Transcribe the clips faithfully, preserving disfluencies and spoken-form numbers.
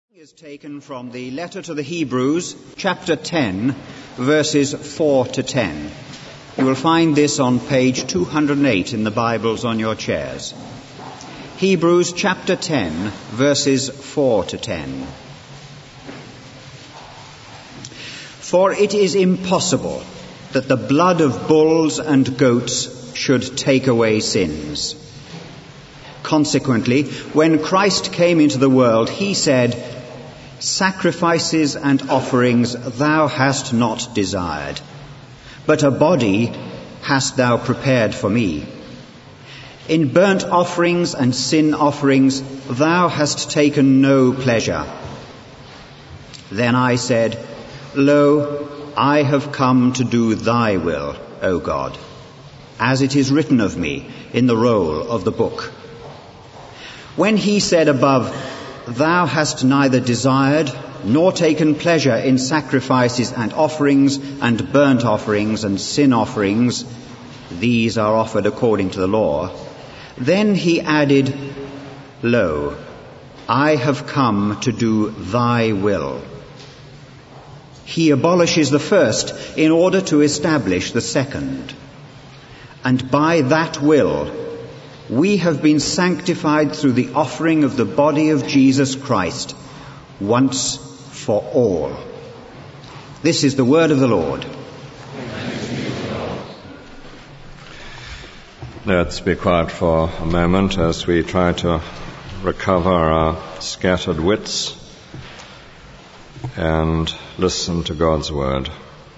Is taken from the letter to the Hebrews, chapter ten, verses four to ten. You will find this on page two hundred eight in the Bibles on your chairs. Hebrews chapter ten, verses four to ten. For it is impossible that the blood of bulls and goats should take away sins. Consequently, when Christ came into the world, he said, "Sacrifices and offerings thou hast not desired, but a body hast thou prepared for me. In burnt offerings and sin offerings thou hast taken no pleasure." Then I said, "Lo, I have come to do thy will, O God, as it is written of me in the roll of the book." When he said above, "Thou hast neither desired nor taken pleasure in sacrifices and offerings and burnt offerings and sin offerings, these are offered according to the law," then he added, "Lo, I have come to do thy will." He abolishes the first in order to establish the second. And by that will we have been sanctified through the offering of the body of Jesus Christ, once for all. This is the word of the Lord. Let's be quiet for a moment as we try to recover our scattered wits and listen to God's word.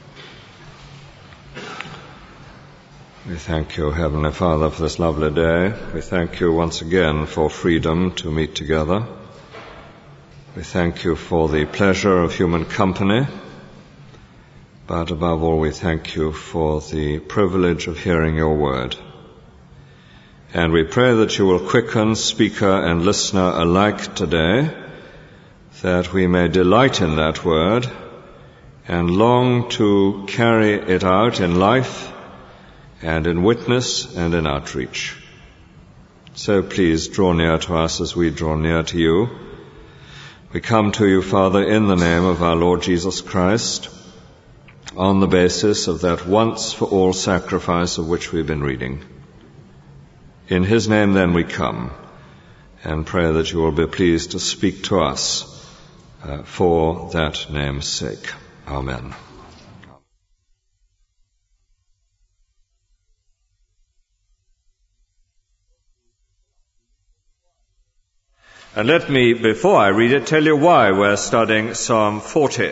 We thank you, Heavenly Father, for this lovely day. We thank you once again for freedom to meet together. We thank you for the pleasure of human company. But above all, we thank you for the privilege of hearing your word. And we pray that you will quicken speaker and listener alike today, that we may delight in that word and long to carry it out in life and in witness and in outreach. So please draw near to us as we draw near to you. We come to you, Father, in the name of our Lord Jesus Christ, on the basis of that once-for-all sacrifice of which we've been reading. In his name, then, we come and pray that you will be pleased to speak to us uh, for that name's sake. Amen. And let me, before I read it, tell you why we're studying Psalm forty.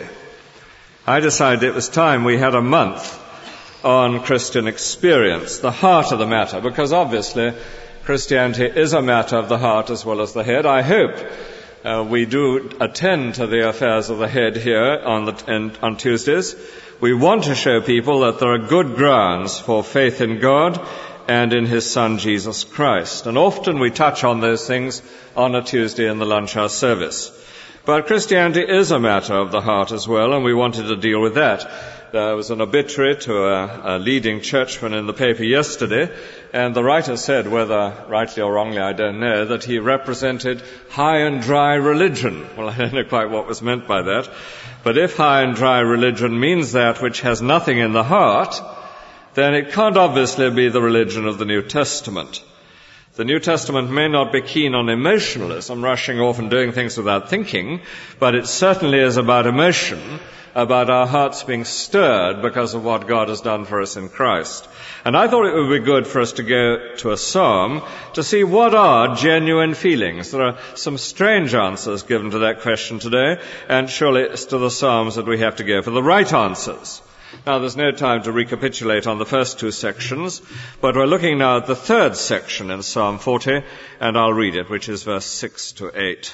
I decided it was time we had a month on Christian experience, the heart of the matter, because obviously Christianity is a matter of the heart as well as the head. I hope uh, we do attend to the affairs of the head here on, the, and, on Tuesdays. We want to show people that there are good grounds for faith in God and in his Son, Jesus Christ. And often we touch on those things on a Tuesday in the lunch hour service. But Christianity is a matter of the heart as well, and we wanted to deal with that. There was an obituary to a, a leading churchman in the paper yesterday, and the writer said, whether rightly or wrongly I don't know, that he represented high and dry religion. Well, I don't know quite what was meant by that. But if high and dry religion means that which has nothing in the heart, then it can't obviously be the religion of the New Testament. The New Testament may not be keen on emotionalism, rushing off and doing things without thinking, but it certainly is about emotion, about our hearts being stirred because of what God has done for us in Christ. And I thought it would be good for us to go to a psalm to see what are genuine feelings. There are some strange answers given to that question today, and surely it's to the psalms that we have to go for the right answers. Now, there's no time to recapitulate on the first two sections, but we're looking now at the third section in Psalm forty, and I'll read it, which is verse six to eight.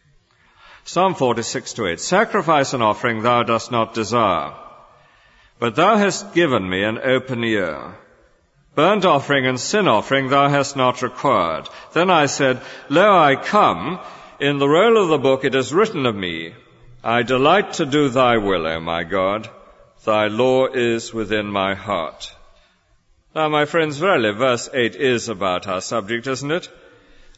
Psalm forty, six to eight. "Sacrifice and offering thou dost not desire, but thou hast given me an open ear. Burnt offering and sin offering thou hast not required. Then I said, Lo, I come. In the roll of the book it is written of me, I delight to do thy will, O my God. Thy law is within my heart." Now, my friends, verily, verse eight is about our subject, isn't it?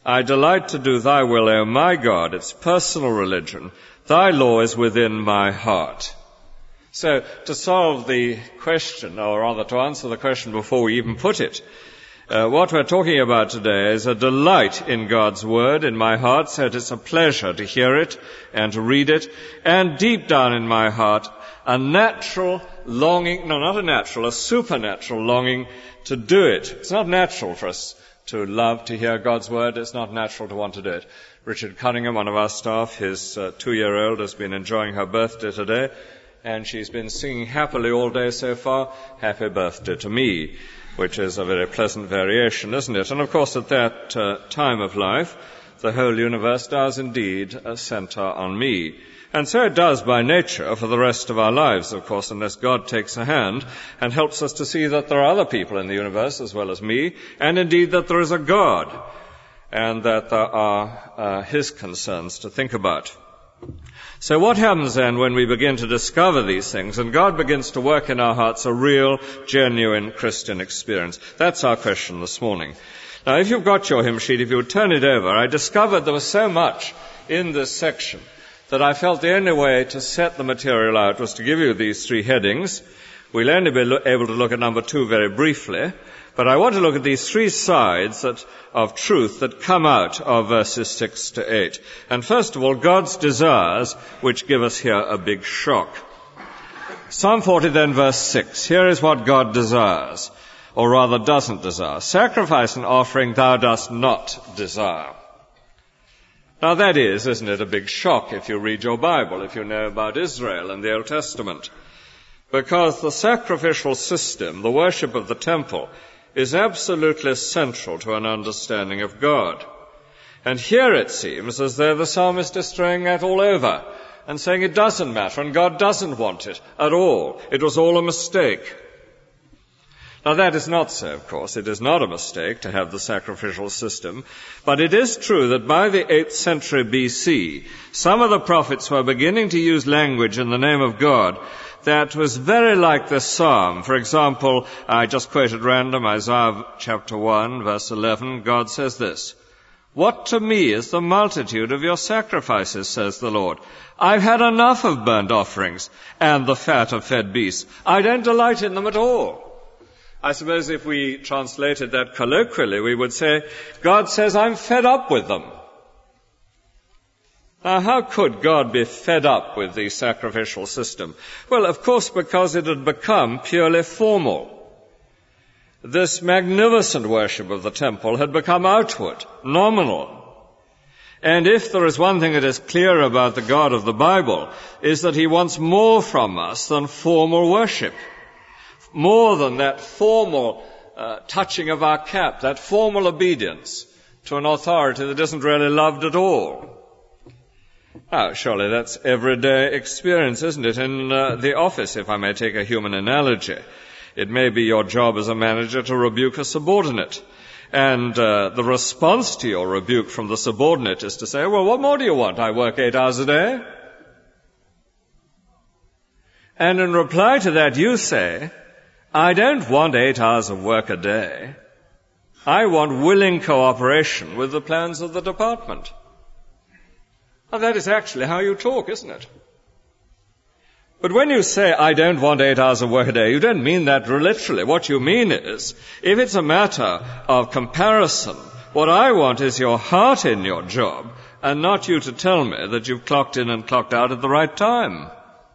I delight to do thy will, O my God. It's personal religion. Thy law is within my heart. So, to solve the question, or rather to answer the question before we even put it, uh, what we're talking about today is a delight in God's word in my heart, so it is a pleasure to hear it and to read it, and deep down in my heart, a natural longing, no, not a natural, a supernatural longing to do it. It's not natural for us to love to hear God's word. It's not natural to want to do it. Richard Cunningham, one of our staff, his uh, two-year-old, has been enjoying her birthday today, and she's been singing happily all day so far, "Happy Birthday to Me," which is a very pleasant variation, isn't it? And of course, at that uh, time of life, the whole universe does indeed uh, center on me. And so it does by nature for the rest of our lives, of course, unless God takes a hand and helps us to see that there are other people in the universe as well as me, and indeed that there is a God, and that there are uh, his concerns to think about. So what happens then when we begin to discover these things and God begins to work in our hearts a real, genuine Christian experience? That's our question this morning. Now, if you've got your hymn sheet, if you would turn it over, I discovered there was so much in this section that I felt the only way to set the material out was to give you these three headings. We'll only be lo- able to look at number two very briefly, but I want to look at these three sides that, of truth that come out of verses six to eight. And first of all, God's desires, which give us here a big shock. Psalm forty then, verse six. Here is what God desires, or rather doesn't desire. Sacrifice and offering thou dost not desire. Now that is, isn't it, a big shock if you read your Bible, if you know about Israel and the Old Testament. Because the sacrificial system, the worship of the temple, is absolutely central to an understanding of God. And here it seems as though the psalmist is throwing that all over and saying it doesn't matter and God doesn't want it at all. It was all a mistake. Now that is not so, of course. It is not a mistake to have the sacrificial system, but it is true that by the eighth century B C, some of the prophets were beginning to use language in the name of God that was very like this psalm. For example, I just quoted random Isaiah chapter one, verse eleven. God says this, "What to me is the multitude of your sacrifices, says the Lord. I've had enough of burnt offerings and the fat of fed beasts. I don't delight in them at all." I suppose if we translated that colloquially, we would say, God says, I'm fed up with them. Now, how could God be fed up with the sacrificial system? Well, of course, because it had become purely formal. This magnificent worship of the temple had become outward, nominal. And if there is one thing that is clear about the God of the Bible, is that he wants more from us than formal worship. More than that formal uh, touching of our cap, that formal obedience to an authority that isn't really loved at all. Now, surely that's everyday experience, isn't it? In uh, the office, if I may take a human analogy. It may be your job as a manager to rebuke a subordinate. And uh, the response to your rebuke from the subordinate is to say, well, what more do you want? I work eight hours a day. And in reply to that, you say, I don't want eight hours of work a day. I want willing cooperation with the plans of the department. Now, that is actually how you talk, isn't it? But when you say, I don't want eight hours of work a day, you don't mean that literally. What you mean is, if it's a matter of comparison, what I want is your heart in your job, and not you to tell me that you've clocked in and clocked out at the right time.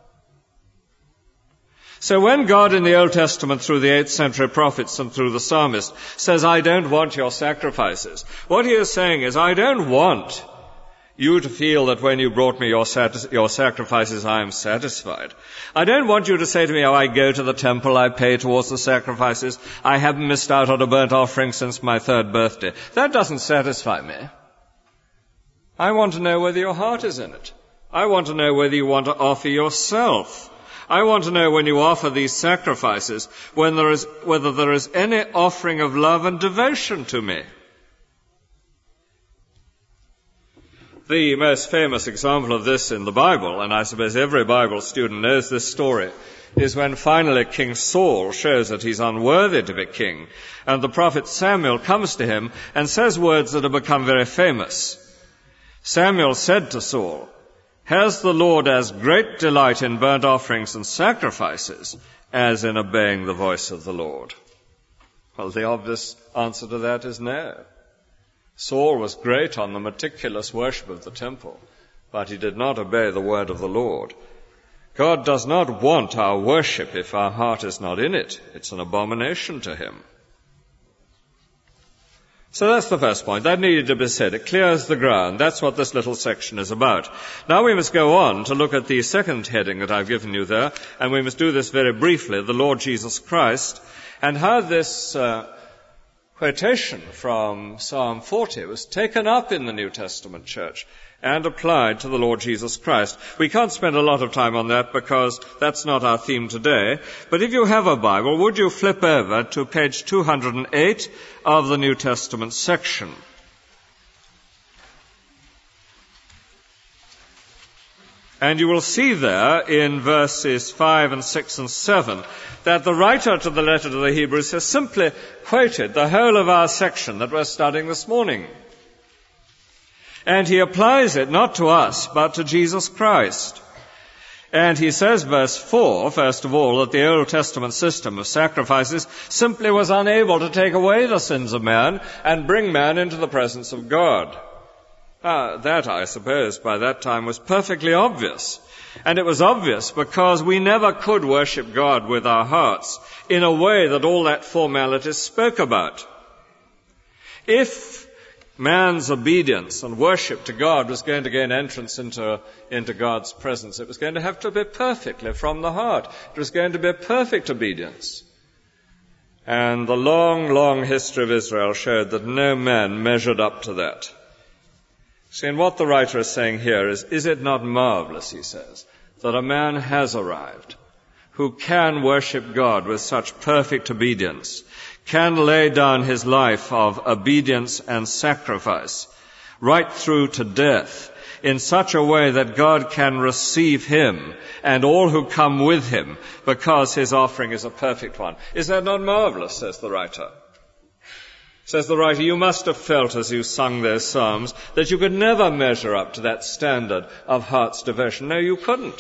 So when God in the Old Testament through the eighth century prophets and through the psalmist says, I don't want your sacrifices, what he is saying is, I don't want you to feel that when you brought me your, satis- your sacrifices, I am satisfied. I don't want you to say to me, oh, I go to the temple, I pay towards the sacrifices, I haven't missed out on a burnt offering since my third birthday. That doesn't satisfy me. I want to know whether your heart is in it. I want to know whether you want to offer yourself. I want to know when you offer these sacrifices, when there is, whether there is any offering of love and devotion to me. The most famous example of this in the Bible, and I suppose every Bible student knows this story, is when finally King Saul shows that he's unworthy to be king, and the prophet Samuel comes to him and says words that have become very famous. Samuel said to Saul, "Has the Lord as great delight in burnt offerings and sacrifices as in obeying the voice of the Lord?" Well, the obvious answer to that is no. Saul was great on the meticulous worship of the temple, but he did not obey the word of the Lord. God does not want our worship if our heart is not in it. It's an abomination to him. So that's the first point. That needed to be said. It clears the ground. That's what this little section is about. Now we must go on to look at the second heading that I've given you there, and we must do this very briefly, the Lord Jesus Christ, and how this uh, quotation from Psalm forty was taken up in the New Testament church and applied to the Lord Jesus Christ. We can't spend a lot of time on that because that's not our theme today. But if you have a Bible, would you flip over to page two hundred eight of the New Testament section? And you will see there in verses five and six and seven that the writer to the letter to the Hebrews has simply quoted the whole of our section that we're studying this morning. And he applies it not to us, but to Jesus Christ. And he says, verse four, first of all, that the Old Testament system of sacrifices simply was unable to take away the sins of man and bring man into the presence of God. Uh, that, I suppose, by that time was perfectly obvious. And it was obvious because we never could worship God with our hearts in a way that all that formality spoke about. If man's obedience and worship to God was going to gain entrance into, into God's presence, it was going to have to be perfectly from the heart. It was going to be perfect obedience. And the long, long history of Israel showed that no man measured up to that. See, and what the writer is saying here is, is it not marvelous, he says, that a man has arrived who can worship God with such perfect obedience, can lay down his life of obedience and sacrifice right through to death in such a way that God can receive him and all who come with him because his offering is a perfect one. Is that not marvelous, says the writer? Says the writer, you must have felt as you sung those psalms that you could never measure up to that standard of heart's devotion. No, you couldn't.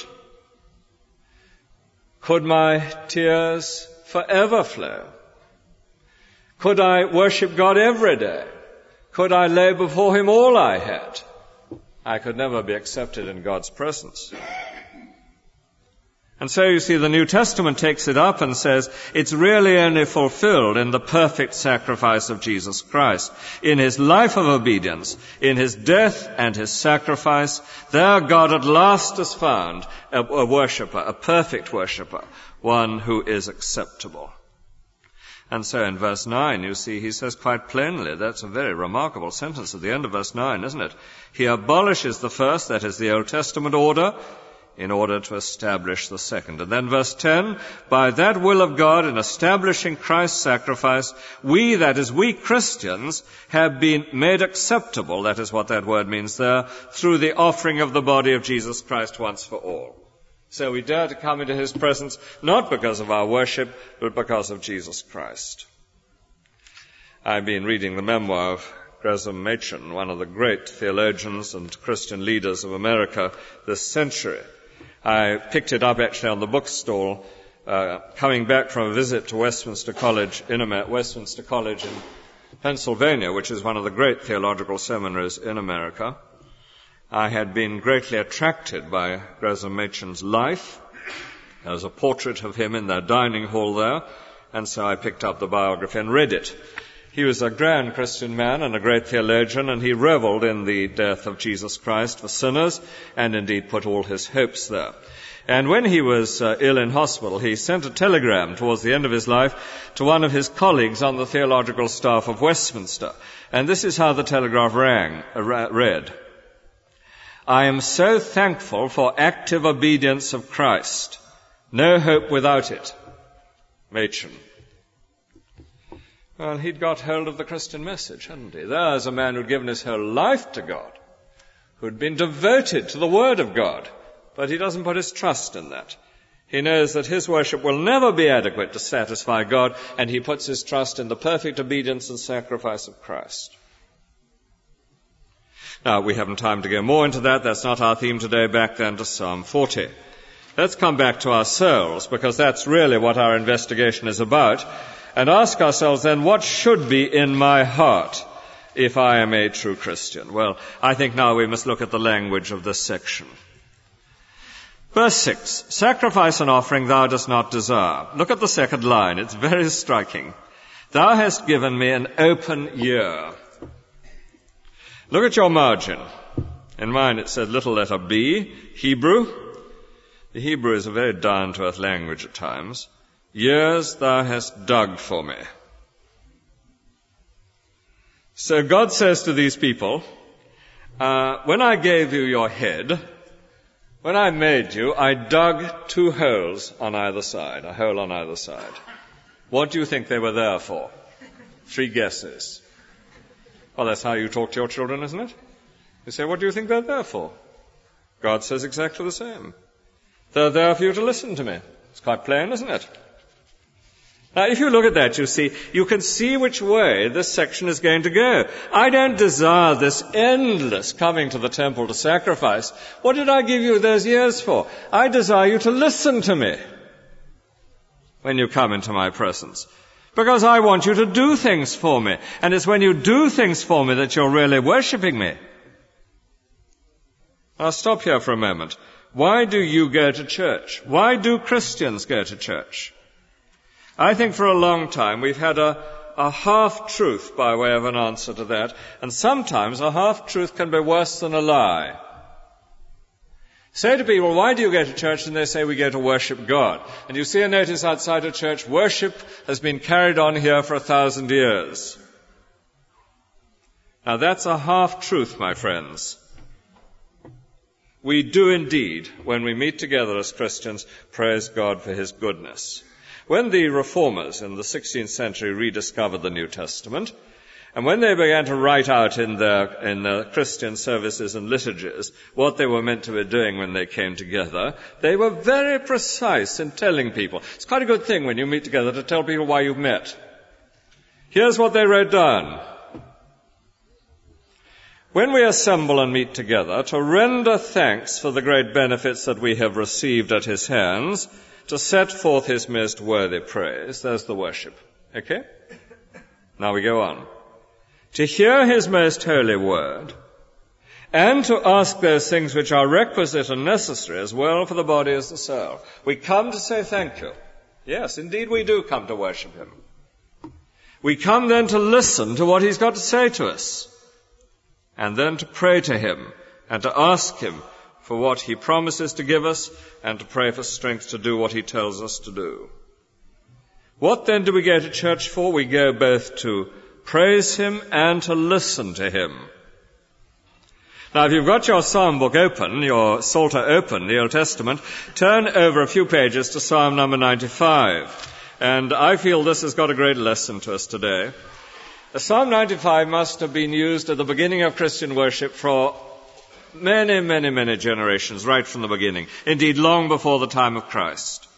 Could my tears forever flow? Could I worship God every day? Could I lay before him all I had? I could never be accepted in God's presence. And so you see the New Testament takes it up and says it's really only fulfilled in the perfect sacrifice of Jesus Christ. In his life of obedience, in his death and his sacrifice, there God at last has found a, a worshipper, a perfect worshipper, one who is acceptable. And so in verse nine, you see, he says quite plainly, that's a very remarkable sentence at the end of verse nine, isn't it? He abolishes the first, that is the Old Testament order, in order to establish the second. And then verse ten, by that will of God in establishing Christ's sacrifice, we, that is we Christians, have been made acceptable, that is what that word means there, through the offering of the body of Jesus Christ once for all. So we dare to come into his presence not because of our worship, but because of Jesus Christ. I've been reading the memoir of Gresham Machen, one of the great theologians and Christian leaders of America this century. I picked it up actually on the bookstall, uh, coming back from a visit to Westminster College in Amer- Westminster College in Pennsylvania, which is one of the great theological seminaries in America. I had been greatly attracted by Gresham Machen's life. There was a portrait of him in their dining hall there, and so I picked up the biography and read it. He was a grand Christian man and a great theologian, and he revelled in the death of Jesus Christ for sinners, and indeed put all his hopes there. And when he was uh, ill in hospital, he sent a telegram towards the end of his life to one of his colleagues on the theological staff of Westminster. And this is how the telegraph rang, uh, read. I am so thankful for active obedience of Christ. No hope without it. Machen. Well, he'd got hold of the Christian message, hadn't he? There's a man who'd given his whole life to God, who'd been devoted to the Word of God, but he doesn't put his trust in that. He knows that his worship will never be adequate to satisfy God, and he puts his trust in the perfect obedience and sacrifice of Christ. Now, we haven't time to go more into that. That's not our theme today. Back then to Psalm forty. Let's come back to ourselves, because that's really what our investigation is about, and ask ourselves then, what should be in my heart if I am a true Christian? Well, I think now we must look at the language of this section. Verse six, sacrifice and offering thou dost not desire. Look at the second line. It's very striking. Thou hast given me an open ear. Look at your margin. In mine it said little letter B, Hebrew. The Hebrew is a very down-to-earth language at times. Ears thou hast dug for me. So God says to these people, uh, when I gave you your head, when I made you, I dug two holes on either side, a hole on either side. What do you think they were there for? Three guesses. Well, that's how you talk to your children, isn't it? You say, what do you think they're there for? God says exactly the same. They're there for you to listen to me. It's quite plain, isn't it? Now, if you look at that, you see, you can see which way this section is going to go. I don't desire this endless coming to the temple to sacrifice. What did I give you those years for? I desire you to listen to me when you come into my presence, because I want you to do things for me. And it's when you do things for me that you're really worshipping me. I'll stop here for a moment. Why do you go to church? Why do Christians go to church? I think for a long time we've had a, a half-truth by way of an answer to that, and sometimes a half-truth can be worse than a lie. Say to people, why do you go to church? And they say, we go to worship God. And you see a notice outside a church, worship has been carried on here for a thousand years. Now that's a half-truth, my friends. We do indeed, when we meet together as Christians, praise God for his goodness. When the reformers in the sixteenth century rediscovered the New Testament, and when they began to write out in their, in their Christian services and liturgies what they were meant to be doing when they came together, they were very precise in telling people. It's quite a good thing when you meet together to tell people why you've met. Here's what they wrote down. When we assemble and meet together to render thanks for the great benefits that we have received at his hands, to set forth his most worthy praise, there's the worship. Okay? Now we go on. To hear his most holy word, and to ask those things which are requisite and necessary as well for the body as the soul. We come to say thank you. Yes, indeed we do come to worship him. We come then to listen to what he's got to say to us, and then to pray to him, and to ask him for what he promises to give us, and to pray for strength to do what he tells us to do. What then do we go to church for? We go both to praise him and to listen to him. Now, if you've got your psalm book open, your Psalter open, the Old Testament, turn over a few pages to Psalm number ninety-five. And I feel this has got a great lesson to us today. Psalm ninety-five must have been used at the beginning of Christian worship for many, many, many generations, right from the beginning. Indeed, long before the time of Christ.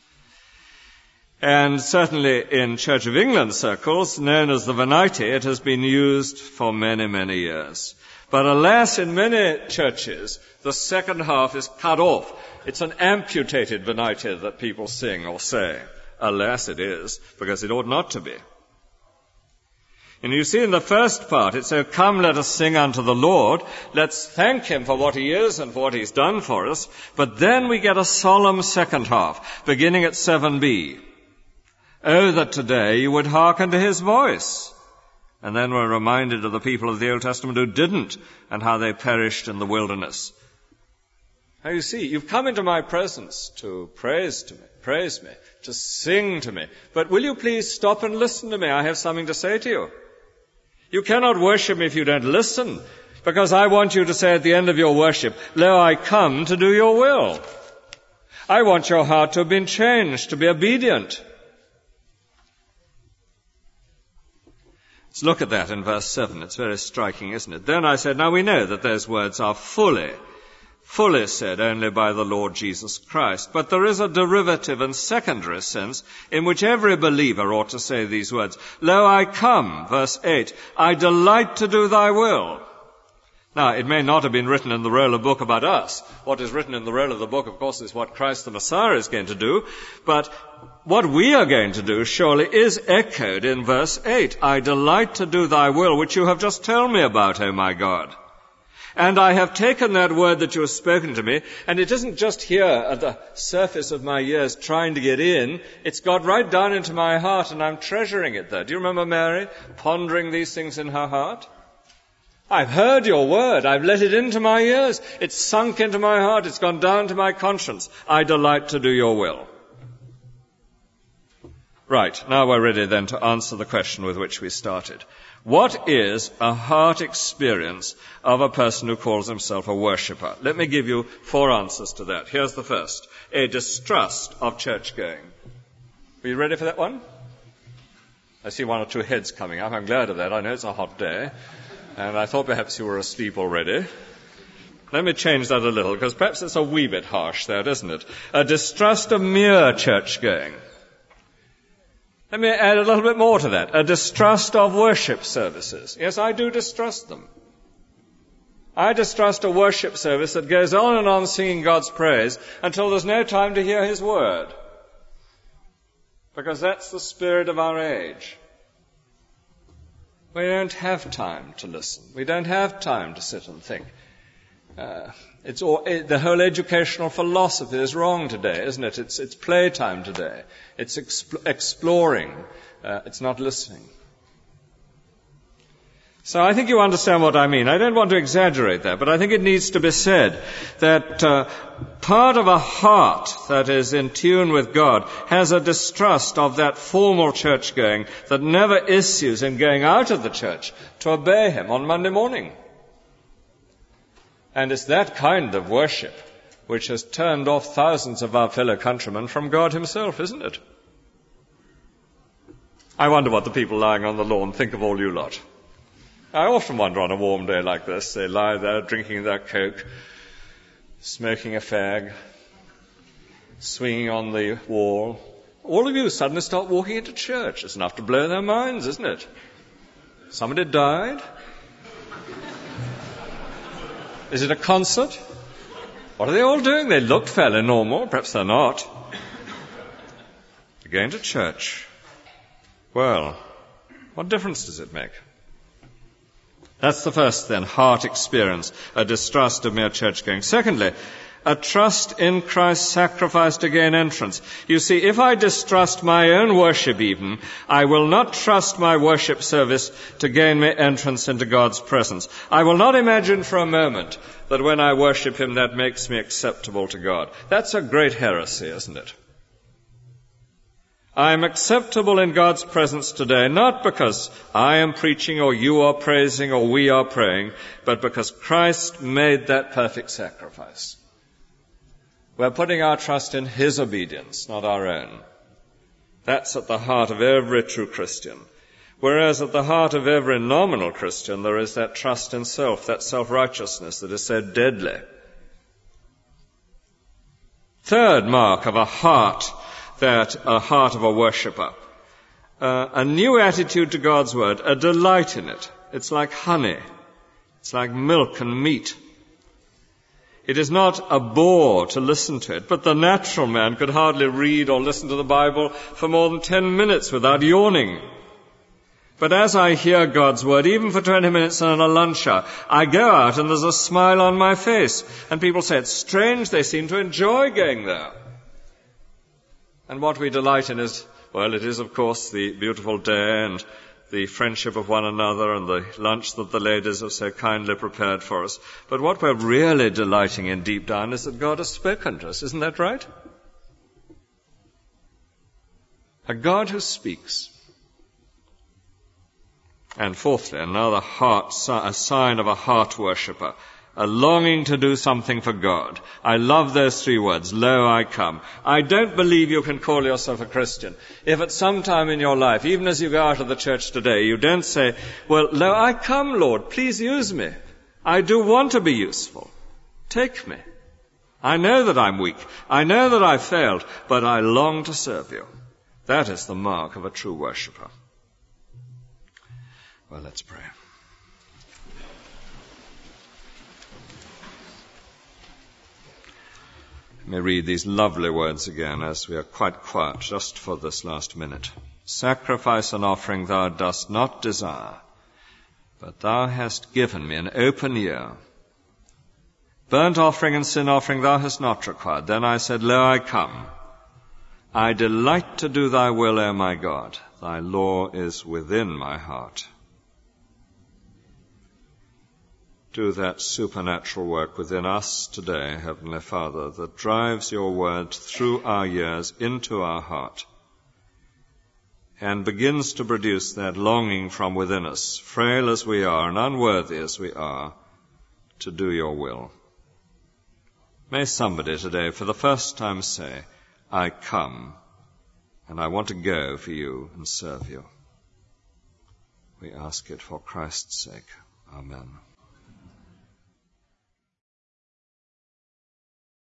And certainly in Church of England circles, known as the Venite, it has been used for many, many years. But alas, in many churches, the second half is cut off. It's an amputated Venite that people sing or say. Alas, it is, because it ought not to be. And you see in the first part, it says, come, let us sing unto the Lord. Let's thank him for what he is and for what he's done for us. But then we get a solemn second half, beginning at seven b. Oh, that today you would hearken to his voice. And then we're reminded of the people of the Old Testament who didn't, and how they perished in the wilderness. Now you see, you've come into my presence to praise to me, praise me, to sing to me. But will you please stop and listen to me? I have something to say to you. You cannot worship me if you don't listen, because I want you to say at the end of your worship, lo, I come to do your will. I want your heart to have been changed, to be obedient. Let's look at that in verse seven. It's very striking, isn't it? Then I said, now we know that those words are fully, fully said only by the Lord Jesus Christ. But there is a derivative and secondary sense in which every believer ought to say these words. Lo, I come, verse eight, I delight to do thy will. Now, it may not have been written in the roll of the book about us. What is written in the roll of the book, of course, is what Christ the Messiah is going to do. But what we are going to do, surely, is echoed in verse eight. I delight to do thy will, which you have just told me about, O my God. And I have taken that word that you have spoken to me, and it isn't just here at the surface of my ears trying to get in. It's got right down into my heart, and I'm treasuring it there. Do you remember Mary pondering these things in her heart? I've heard your word. I've let it into my ears. It's sunk into my heart. It's gone down to my conscience. I delight to do your will. Right, now we're ready then to answer the question with which we started. What is a heart experience of a person who calls himself a worshipper? Let me give you four answers to that. Here's the first. A distrust of church-going. Are you ready for that one? I see one or two heads coming up. I'm glad of that. I know it's a hot day. And I thought perhaps you were asleep already. Let me change that a little, because perhaps it's a wee bit harsh there, isn't it? A distrust of mere church-going. Let me add a little bit more to that. A distrust of worship services. Yes, I do distrust them. I distrust a worship service that goes on and on singing God's praise until there's no time to hear His word. Because that's the spirit of our age. We don't have time to listen. We don't have time to sit and think. Uh, it's all, it, the whole educational philosophy is wrong today, isn't it? It's, it's playtime today. It's exp- exploring. Uh, it's not listening. So I think you understand what I mean. I don't want to exaggerate that, but I think it needs to be said that uh, part of a heart that is in tune with God has a distrust of that formal church-going that never issues in going out of the church to obey Him on Monday morning. And it's that kind of worship which has turned off thousands of our fellow countrymen from God Himself, isn't it? I wonder what the people lying on the lawn think of all you lot. I often wonder on a warm day like this, they lie there drinking their Coke, smoking a fag, swinging on the wall. All of you suddenly start walking into church. It's enough to blow their minds, isn't it? Somebody died? Is it a concert? What are they all doing? They look fairly normal. Perhaps they're not. They're going to church. Well, what difference does it make? That's the first then, heart experience, a distrust of mere church-going. Secondly, a trust in Christ's sacrifice to gain entrance. You see, if I distrust my own worship even, I will not trust my worship service to gain me entrance into God's presence. I will not imagine for a moment that when I worship Him that makes me acceptable to God. That's a great heresy, isn't it? I am acceptable in God's presence today, not because I am preaching or you are praising or we are praying, but because Christ made that perfect sacrifice. We're putting our trust in His obedience, not our own. That's at the heart of every true Christian. Whereas at the heart of every nominal Christian, there is that trust in self, that self-righteousness that is so deadly. Third mark of a heart that a heart of a worshipper. Uh, a new attitude to God's word, a delight in it. It's like honey. It's like milk and meat. It is not a bore to listen to it, but the natural man could hardly read or listen to the Bible for more than ten minutes without yawning. But as I hear God's word, even for twenty minutes on a lunch hour, I go out and there's a smile on my face. And people say, it's strange, they seem to enjoy going there. And what we delight in is, well, it is, of course, the beautiful day and the friendship of one another and the lunch that the ladies have so kindly prepared for us. But what we're really delighting in deep down is that God has spoken to us. Isn't that right? A God who speaks. And fourthly, another heart, a sign of a heart worshipper, a longing to do something for God. I love those three words, lo, I come. I don't believe you can call yourself a Christian if at some time in your life, even as you go out of the church today, you don't say, well, lo, I come, Lord, please use me. I do want to be useful. Take me. I know that I'm weak. I know that I've failed, but I long to serve you. That is the mark of a true worshipper. Well, let's pray. Let me read these lovely words again as we are quite quiet just for this last minute. Sacrifice and offering thou dost not desire, but thou hast given me an open ear. Burnt offering and sin offering thou hast not required. Then I said, lo, I come. I delight to do thy will, O my God. Thy law is within my heart. Do that supernatural work within us today, Heavenly Father, that drives your word through our ears into our heart and begins to produce that longing from within us, frail as we are and unworthy as we are, to do your will. May somebody today for the first time say, I come, and I want to go for you and serve you. We ask it for Christ's sake. Amen.